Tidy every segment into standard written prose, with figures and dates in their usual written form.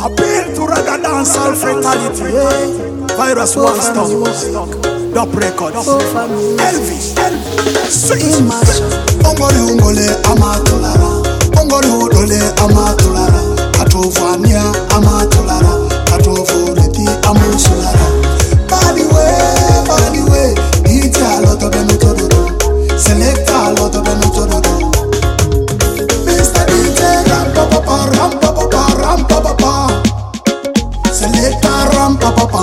Appeal to reggae dancehall fatality. Virus one stop. Dub records. Elvis. Sweet. Ongole amatulara. Ongole amatulara. Katovania amatulara. Katovoreti amusulara. Body way. It's a lot of them to select a lot of them to Mr. DJ ram papa. Select a ram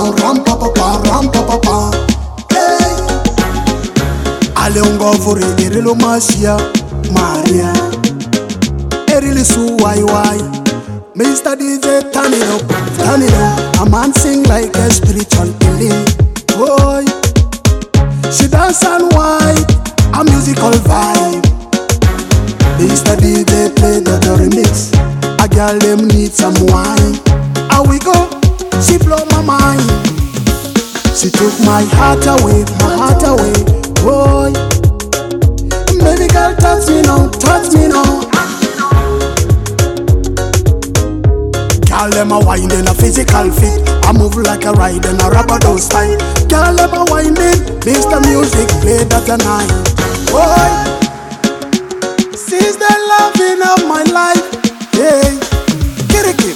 papa. Hey. Aleongo vore erilo masia Maria. Erili su why. Mr. DJ turn it up. A man sing like a spiritual healing. Boy, she dance and whine, a musical vibe. Mr. DJ play the remix. A girl them need some wine. How we go? She blow my mind. She took my heart away. Boy, baby girl touch me now. Girl them a wine in a physical fit. I move like a ride in a rubber dose style. Girl them a wine in, Mr. Music play that a night. Boy, since the loving of my life, hey, kiriki.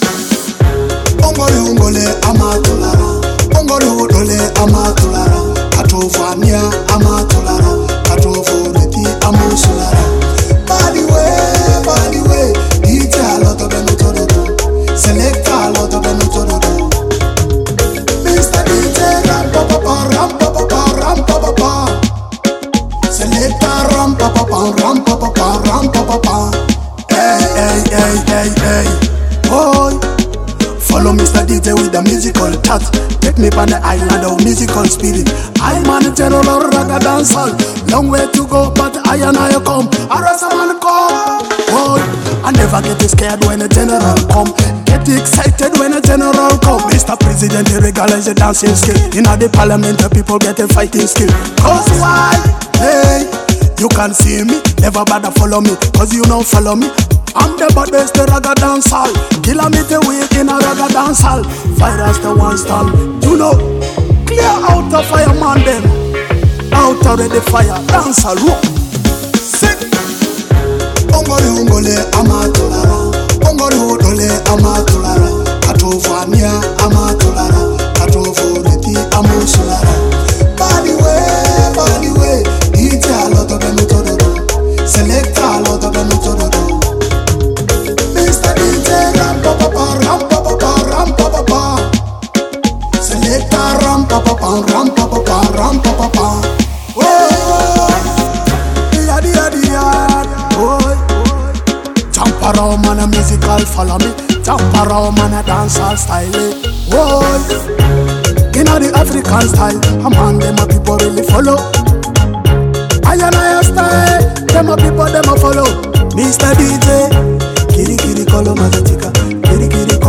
Ongole amatulara. Ongole amatulara. Katovania amatulara. Katovoreti amusulara. Body way, it's a lot of them to select a lot of them to Mr. DJ ram papa. Select a ram papa. Hey. Boy, follow Mr. DJ with the musical touch. Take me on the island of musical spirit. I'm on the general reggae dancehall. Long way to go, but I come. I rest a man come. Boy, I never get scared when a general come. Get excited when a general come. Mr. President, he regulates the dancing skill. In the parliament, the people get a fighting skill. Cause why? Hey, you can see me, never bother follow me. Cause you don't follow me. I'm the baddest, the reggae dancehall. Kilometer week in a reggae dancehall. Virus the one stall. You know, clear out the fireman them. Out already fire, dancehall. Sit. Ongole amatulara. Ongole amatulara. Katovania amatulara. Katovoreti amusulara. Body way. It's a lot of them to select a lot of them to Mr. DJ ram papa. Select a ram papa. Oh, boy. Jump around man a musical follow me. Jump around man a dancehall style. Boy, in the African style, a man them a people really follow. I style, them a people them a follow. Mr. DJ, kiri kolo mazatika, kiri